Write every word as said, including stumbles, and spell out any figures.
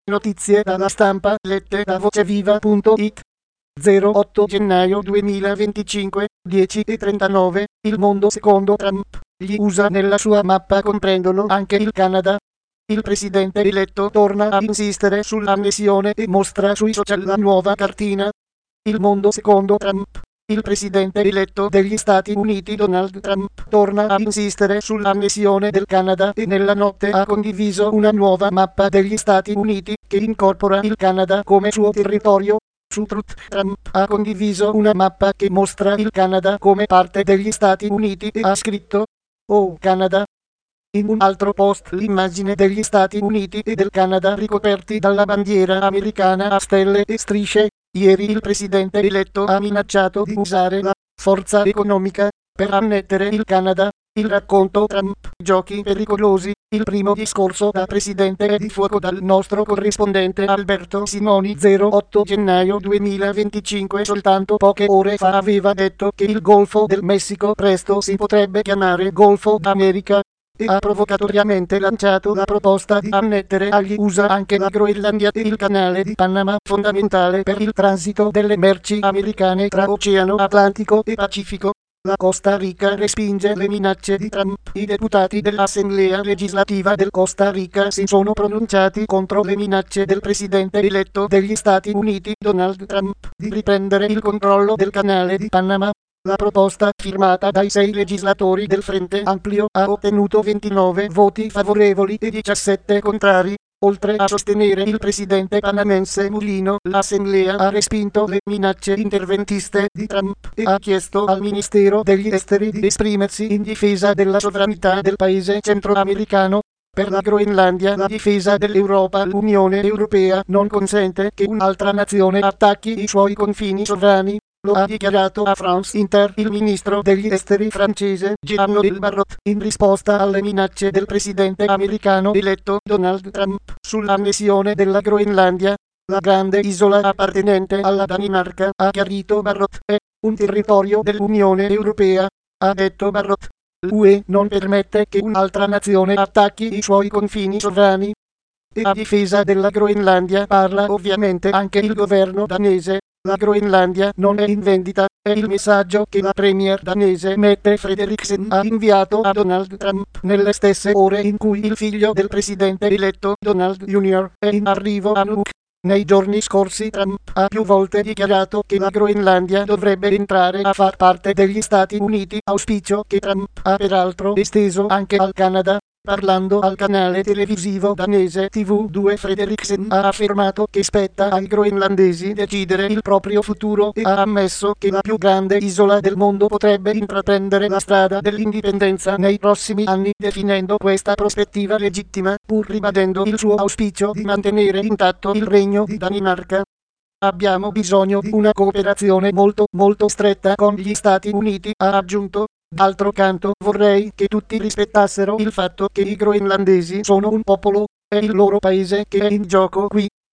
Notizie dalla stampa lette da voceviva punto it. zero otto gennaio duemilaventicinque, dieci e trentanove, il mondo secondo Trump. Gli U S A nella sua mappa comprendono anche il Canada. Il presidente eletto torna a insistere sull'annessione e mostra sui social la nuova cartina. Il mondo secondo Trump. Il presidente eletto degli Stati Uniti Donald Trump torna a insistere sull'annessione del Canada e nella notte ha condiviso una nuova mappa degli Stati Uniti che incorpora il Canada come suo territorio. Su Truth, Trump ha condiviso una mappa che mostra il Canada come parte degli Stati Uniti e ha scritto: "Oh Canada". In un altro post l'immagine degli Stati Uniti e del Canada ricoperti dalla bandiera americana a stelle e strisce. Ieri il presidente eletto ha minacciato di usare la forza economica per annettere il Canada. Il racconto Trump, giochi pericolosi. Il primo discorso da presidente è di fuoco dal nostro corrispondente Alberto Simoni. zero otto gennaio duemilaventicinque. Soltanto poche ore fa aveva detto che il Golfo del Messico presto si potrebbe chiamare Golfo d'America e ha provocatoriamente lanciato la proposta di annettere agli U S A anche la Groenlandia e il canale di Panama, fondamentale per il transito delle merci americane tra Oceano Atlantico e Pacifico. La Costa Rica respinge le minacce di Trump. I deputati dell'Assemblea legislativa del Costa Rica si sono pronunciati contro le minacce del presidente eletto degli Stati Uniti Donald Trump di riprendere il controllo del canale di Panama. La proposta, firmata dai sei legislatori del Frente Ampio, ha ottenuto ventinove voti favorevoli e diciassette contrari. Oltre a sostenere il presidente panamense Mulino, l'Assemblea ha respinto le minacce interventiste di Trump e ha chiesto al Ministero degli Esteri di esprimersi in difesa della sovranità del paese centroamericano. Per la Groenlandia la difesa dell'Europa. L'Unione Europea non consente che un'altra nazione attacchi i suoi confini sovrani. Lo ha dichiarato a France Inter il ministro degli esteri francese Jean-Noël Barrot in risposta alle minacce del presidente americano eletto Donald Trump sull'annessione della Groenlandia. La grande isola appartenente alla Danimarca, ha chiarito Barrot, è un territorio dell'Unione Europea. Ha detto Barrot: l'U E non permette che un'altra nazione attacchi i suoi confini sovrani. E a difesa della Groenlandia parla ovviamente anche il governo danese. La Groenlandia non è in vendita, è il messaggio che la premier danese Mette Frederiksen ha inviato a Donald Trump nelle stesse ore in cui il figlio del presidente eletto Donald junior è in arrivo a Nuuk. Nei giorni scorsi Trump ha più volte dichiarato che la Groenlandia dovrebbe entrare a far parte degli Stati Uniti, auspicio che Trump ha peraltro esteso anche al Canada. Parlando al canale televisivo danese T V due, Frederiksen ha affermato che spetta ai groenlandesi decidere il proprio futuro e ha ammesso che la più grande isola del mondo potrebbe intraprendere la strada dell'indipendenza nei prossimi anni, definendo questa prospettiva legittima, pur ribadendo il suo auspicio di mantenere intatto il regno di Danimarca. Abbiamo bisogno di una cooperazione molto, molto stretta con gli Stati Uniti, ha aggiunto. D'altro canto vorrei che tutti rispettassero il fatto che i groenlandesi sono un popolo, è il loro paese che è in gioco qui.